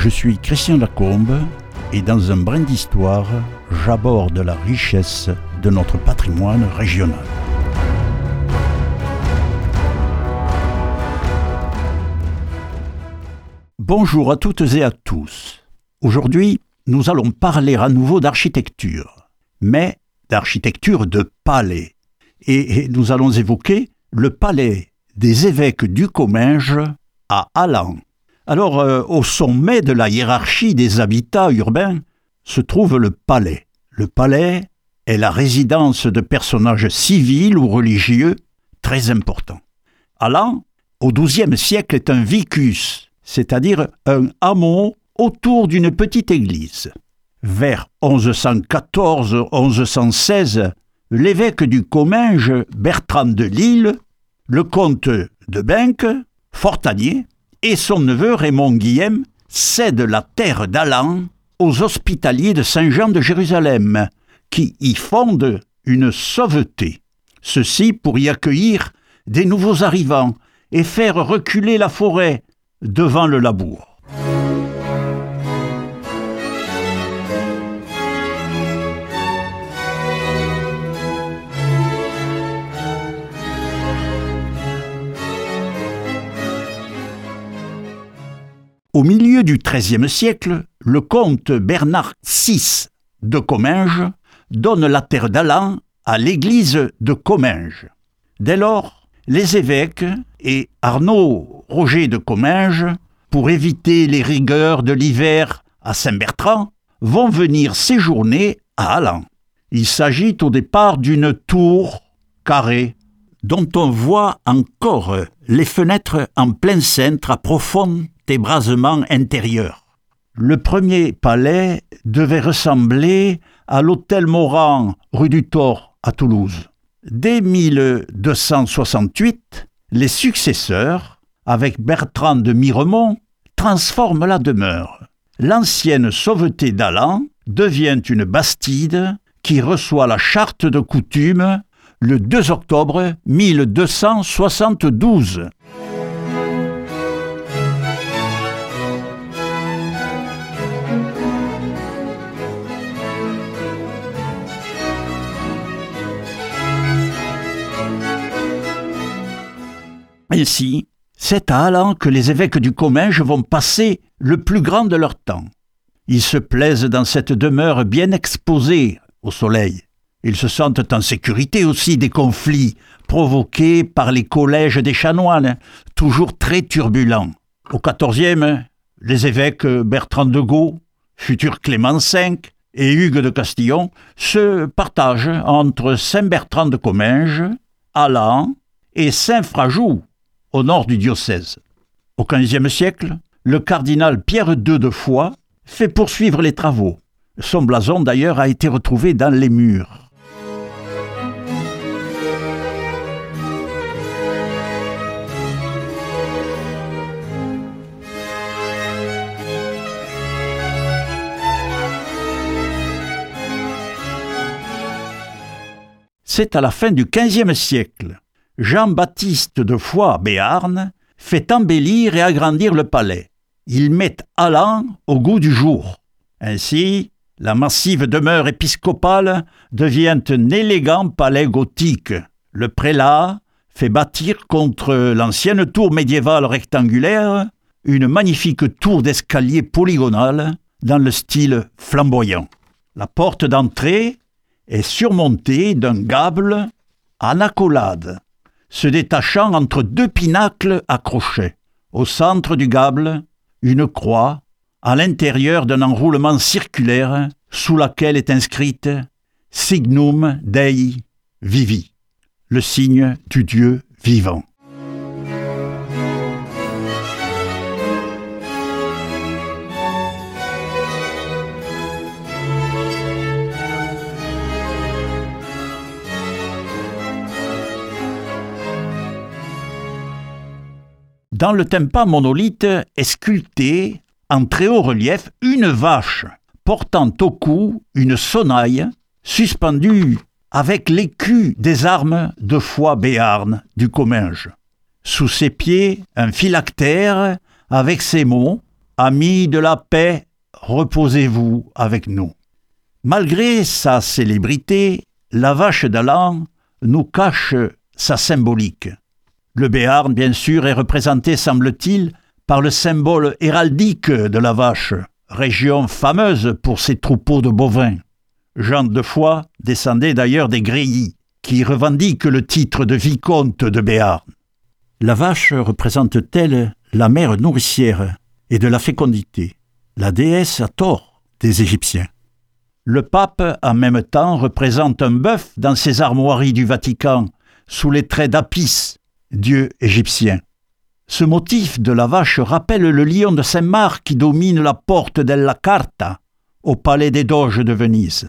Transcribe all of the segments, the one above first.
Je suis Christian Lacombe et dans un brin d'histoire, j'aborde la richesse de notre patrimoine régional. Bonjour à toutes et à tous. Aujourd'hui, nous allons parler à nouveau d'architecture, mais d'architecture de palais. Et nous allons évoquer le palais des évêques du Comminges à Hallan. Alors, au sommet de la hiérarchie des habitats urbains se trouve le palais. Le palais est la résidence de personnages civils ou religieux très importants. Hallan, au XIIe siècle, est un vicus, c'est-à-dire un hameau autour d'une petite église. Vers 1114-1116, l'évêque du Comminges, Bertrand de Lille, le comte de Benques, Fortanier, et son neveu Raymond Guillem cèdent la terre d'Hallan aux hospitaliers de Saint-Jean de Jérusalem, qui y fondent une sauveté. Ceci pour y accueillir des nouveaux arrivants et faire reculer la forêt devant le labour. Au milieu du XIIIe siècle, le comte Bernard VI de Comminges donne la terre d'Hallan à l'église de Comminges. Dès lors, les évêques et Arnaud Roger de Comminges, pour éviter les rigueurs de l'hiver à Saint-Bertrand, vont venir séjourner à Hallan. Il s'agit au départ d'une tour carrée dont on voit encore les fenêtres en plein cintre à profond ébrasement intérieur. Le premier palais devait ressembler à l'hôtel Morand, rue du Thor, à Toulouse. Dès 1268, les successeurs, avec Bertrand de Miremont, transforment la demeure. L'ancienne sauveté d'Hallan devient une bastide qui reçoit la charte de coutume le 2 octobre 1272. Ainsi, c'est à Hallan que les évêques du Comminges vont passer le plus grand de leur temps. Ils se plaisent dans cette demeure bien exposée au soleil. Ils se sentent en sécurité aussi des conflits provoqués par les collèges des chanoines, toujours très turbulents. Au XIVe, les évêques Bertrand de Gaux, futur Clément V, et Hugues de Castillon se partagent entre Saint-Bertrand de Comminges, Hallan et Saint-Frajoux, au nord du diocèse. Au XVe siècle, le cardinal Pierre II de Foix fait poursuivre les travaux. Son blason d'ailleurs a été retrouvé dans les murs. C'est à la fin du XVe siècle. Jean-Baptiste de Foix-Béarn fait embellir et agrandir le palais. Il met Hallan au goût du jour. Ainsi, la massive demeure épiscopale devient un élégant palais gothique. Le prélat fait bâtir contre l'ancienne tour médiévale rectangulaire une magnifique tour d'escalier polygonale dans le style flamboyant. La porte d'entrée est surmontée d'un gable en accolade, se détachant entre deux pinacles à crochets. Au centre du gable, une croix, à l'intérieur d'un enroulement circulaire sous laquelle est inscrite « Signum Dei Vivi », le signe du Dieu vivant. Dans le tympan monolithe est sculptée en très haut relief une vache portant au cou une sonnaille suspendue avec l'écu des armes de Foix-Béarn du Comminges. Sous ses pieds, un phylactère avec ces mots Amis de la paix, reposez-vous avec nous. Malgré sa célébrité, la vache d'Alan nous cache sa symbolique. Le Béarn, bien sûr, est représenté, semble-t-il, par le symbole héraldique de la vache, région fameuse pour ses troupeaux de bovins. Jean de Foix descendait d'ailleurs des Gréilly, qui revendiquent le titre de vicomte de Béarn. La vache représente-t-elle la mère nourricière et de la fécondité, la déesse à tort des Égyptiens? Le pape, en même temps, représente un bœuf dans ses armoiries du Vatican, sous les traits d'Apis, dieu égyptien. Ce motif de la vache rappelle le lion de Saint-Marc qui domine la porte della Carta, au palais des Doges de Venise.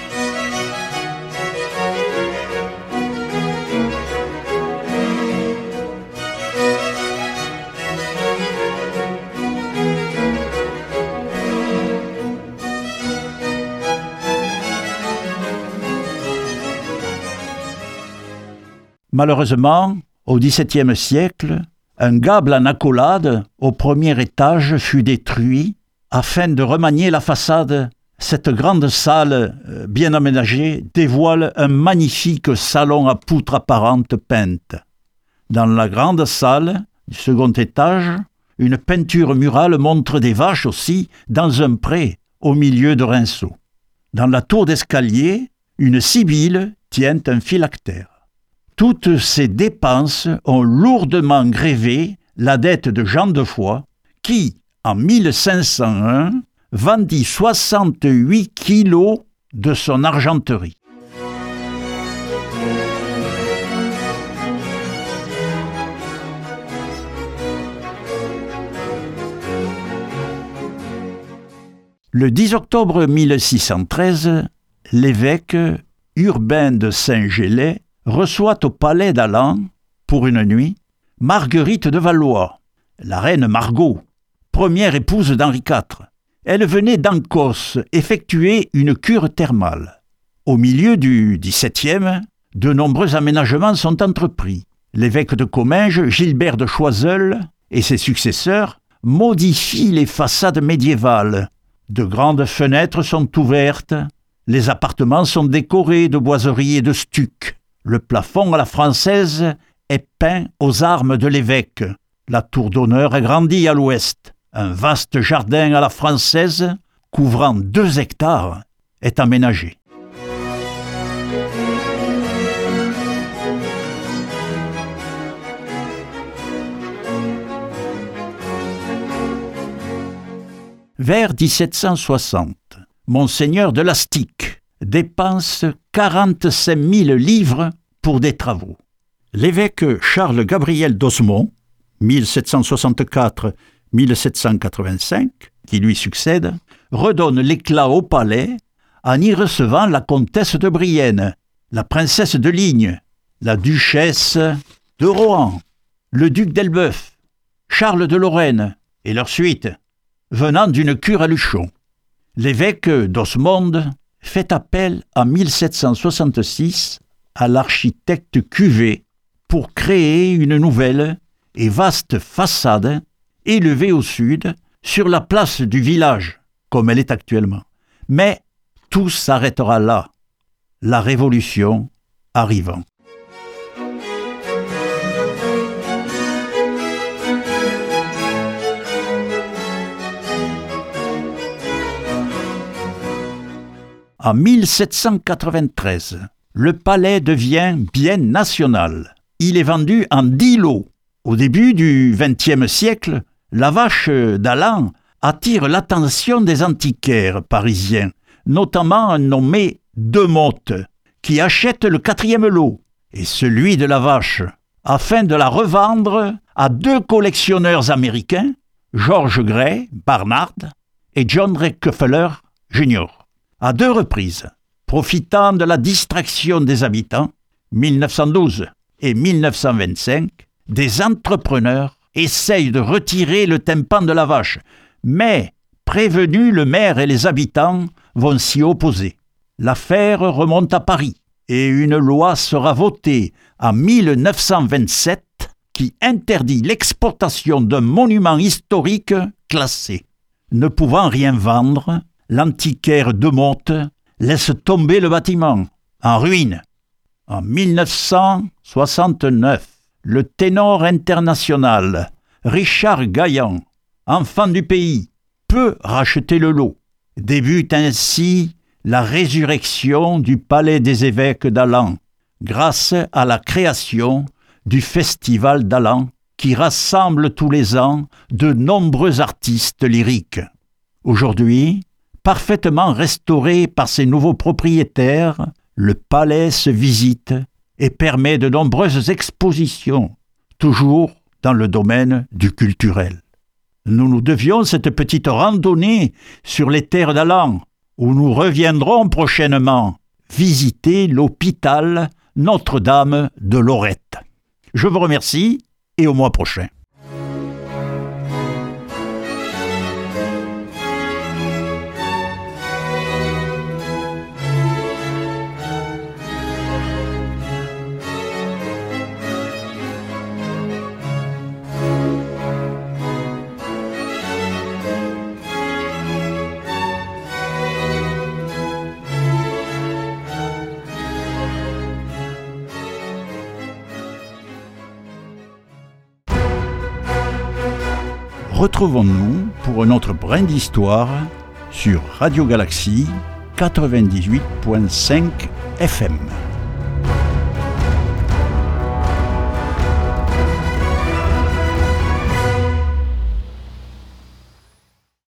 Malheureusement, au XVIIe siècle, un gable en accolade au premier étage fut détruit afin de remanier la façade. Cette grande salle bien aménagée dévoile un magnifique salon à poutres apparentes peintes. Dans la grande salle du second étage, une peinture murale montre des vaches aussi dans un pré au milieu de rinceaux. Dans la tour d'escalier, une sibylle tient un phylactère. Toutes ces dépenses ont lourdement grévé la dette de Jean de Foix, qui, en 1501, vendit 68 kilos de son argenterie. Le 10 octobre 1613, l'évêque Urbain de Saint-Gelais reçoit au palais d'Alan, pour une nuit, Marguerite de Valois, la reine Margot, première épouse d'Henri IV. Elle venait d'Ancos effectuer une cure thermale. Au milieu du XVIIe, de nombreux aménagements sont entrepris. L'évêque de Comminges, Gilbert de Choiseul, et ses successeurs modifient les façades médiévales. De grandes fenêtres sont ouvertes, les appartements sont décorés de boiseries et de stucs. Le plafond à la française est peint aux armes de l'évêque. La tour d'honneur agrandie à l'ouest. Un vaste jardin à la française, couvrant 2 hectares, est aménagé. Vers 1760, Monseigneur de Lastic dépense 45 000 livres pour des travaux. L'évêque Charles-Gabriel d'Osmond, 1764-1785, qui lui succède, redonne l'éclat au palais en y recevant la comtesse de Brienne, la princesse de Ligne, la duchesse de Rohan, le duc d'Elbeuf, Charles de Lorraine et leur suite, venant d'une cure à Luchon. L'évêque d'Osmond fait appel en 1766 à l'architecte Cuvé pour créer une nouvelle et vaste façade élevée au sud sur la place du village, comme elle est actuellement. Mais tout s'arrêtera là, la Révolution arrivant. En 1793, le palais devient bien national. Il est vendu en 10 lots. Au début du XXe siècle, la vache d'Alan attire l'attention des antiquaires parisiens, notamment un nommé Demotte, qui achète le 4e lot, et celui de la vache, afin de la revendre à 2 collectionneurs américains, George Gray, Barnard, et John Rockefeller Jr., à 2 reprises, profitant de la distraction des habitants, 1912 et 1925, des entrepreneurs essayent de retirer le tympan de la vache, mais, prévenus, le maire et les habitants vont s'y opposer. L'affaire remonte à Paris et une loi sera votée en 1927 qui interdit l'exportation d'un monument historique classé. Ne pouvant rien vendre, l'antiquaire de Motte laisse tomber le bâtiment, en ruine. En 1969, le ténor international Richard Gaillan, enfant du pays, peut racheter le lot. Débute ainsi la résurrection du Palais des évêques d'Allan, grâce à la création du Festival d'Allan, qui rassemble tous les ans de nombreux artistes lyriques. Aujourd'hui, parfaitement restauré par ses nouveaux propriétaires, le palais se visite et permet de nombreuses expositions, toujours dans le domaine du culturel. Nous nous devions cette petite randonnée sur les terres d'Allan, où nous reviendrons prochainement visiter l'hôpital Notre-Dame de Lorette. Je vous remercie et au mois prochain. Retrouvons-nous pour un autre brin d'histoire sur Radio Galaxie 98.5 FM.